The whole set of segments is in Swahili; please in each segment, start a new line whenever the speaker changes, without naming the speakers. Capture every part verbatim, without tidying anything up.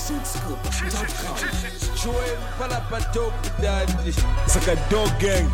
six scoop dot com.
Joel Palapatop Daddy. It's like a dog gang.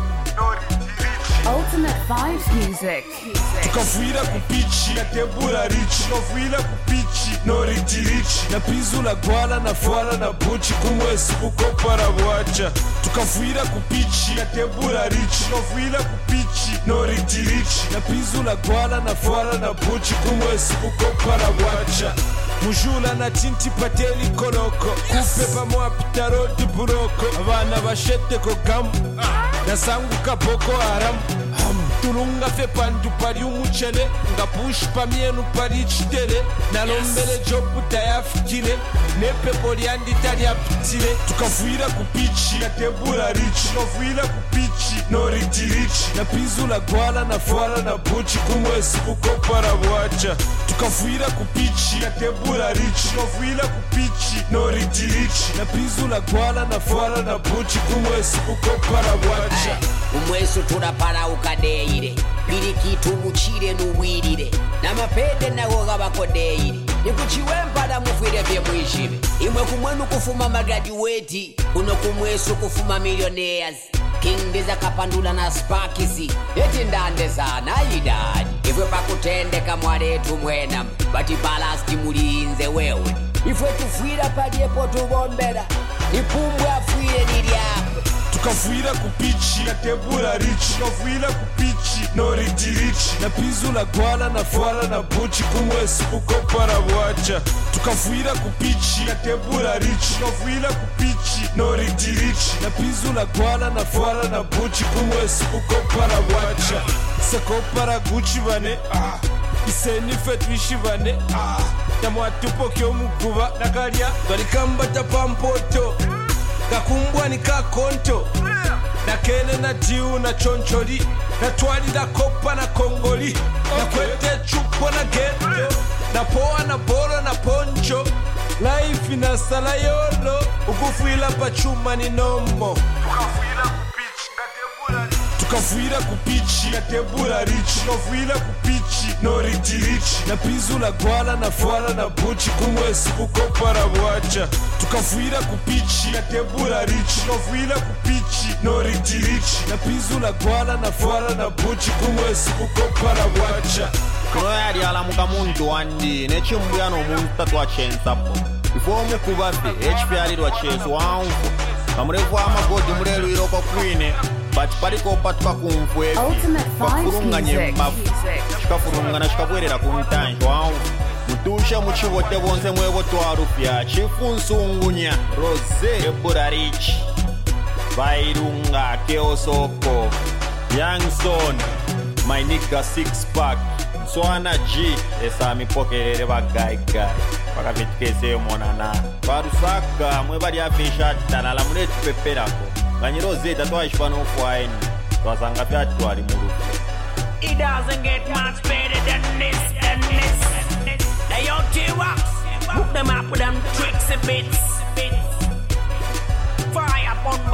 Ultimate Vibes Music.
Tukafuira kupichi na tebura richi. Tukafuira kupichi no richi richi. Na pizu la gwala na fuala na buchi kumwesu kukopara wacha. Tukafuira kupichi na tebura richi. Tukafuira kupichi no richi richi. Na pizu la gwala na fuala na buchi kumwesu kukopara wacha. Mujula na tinti pateli koloko. Kupe pa mwa pitarodi buroko. Avana vashete ko gamu. Na sangu ka Boko Haram. Tulunga fe pandu pari umuchele. Nga push pa mienu pari chitere. Na lombele jobu tayafikile. Nepe poliandi tari apitile. Tukafuira kupichi na tebura richi. Tukafuira kupichi no richi richi. Na pizu la gwala na fuala na buchi kumwesi kukopara wacha. Tukafuira kupichi na tebura richi. Tukafuira kupichi no richi richi. Na pizu la gwala na fuala na buchi kumwesi kukopara wacha.
Umwesu turapara ukadeire pirikitu muchire nuwirire namapende nawo gabakodeire nikuchiwempada mufwire bye mwishire imwe kumwenu kufuma magraduate uno kumwesu kufuma millionaires kingiza kapandula na sparkisi eti ndande sana idadi ifwe pakutendeka mwaletu mwena bati balasti mulinze wewe ifwe tufwira padiepo tubombera nipumbwe afwire niliapo.
Tukafuira kupichi na tebura richi. Tukafuira kupichi no richi richi. Na pizu la gwala na fuala na buchi kumwesi kukopara wacha. Tukafuira kupichi na tebura richi. Tukafuira kupichi no richi richi. Na pizu la gwala na fuala na buchi kumwesi kukopara wacha. Sekopara guchi bane ah. Iseni fetwishi bane ah. Tamwatupo kyo mukuba nakalya twalikambata pampoto. Gakumbwa ni kakonto. Na kene na diu na choncholi. Na twali na kopa na kongoli. Na kwete chupo na ghetto. Na poa na boro na poncho. Life ina sala yolo. Ukufuila pachuma ni nomo. Tukafuira kupichi na tebura richi. Tukafuira kupichi no richi richi. Na pizu la gwala na fuala na buchi kumwesi kukopara wacha. Tukafuira kupichi na tebura richi. Tukafuira kupichi no richi richi. Na pizu la gwala na fuala na buchi kumwesi kukopara wacha.
Kuno yali alamuka muntu wandi nechimbuya no muntu tatwa chensapo. Ifo mukuba be H P R lwa chezo wangu. Kamurevu amagodi murelu iroko kwine. But pariko patuka kumfwe
Ultimate Vibes Music.
Shikafurunga na shikabwerera kumtanjo wangu. Mutusha muchivote bonse mwevo twarupya chifunsungunya Rose Ebura Rich Vairunga Keosoko Youngson My nigga Six Pack Swana G Esa mipokerere bagaigai Pakavitkese monana Parusaka mwebari afisha talala munetu peperako Ganyiro zeta toa ishpano fwaini Twasanga pya tuwari murufu.
It doesn't get much better than this, than this. They all T-Wax, hook them up with them tricks and bits. Fire upon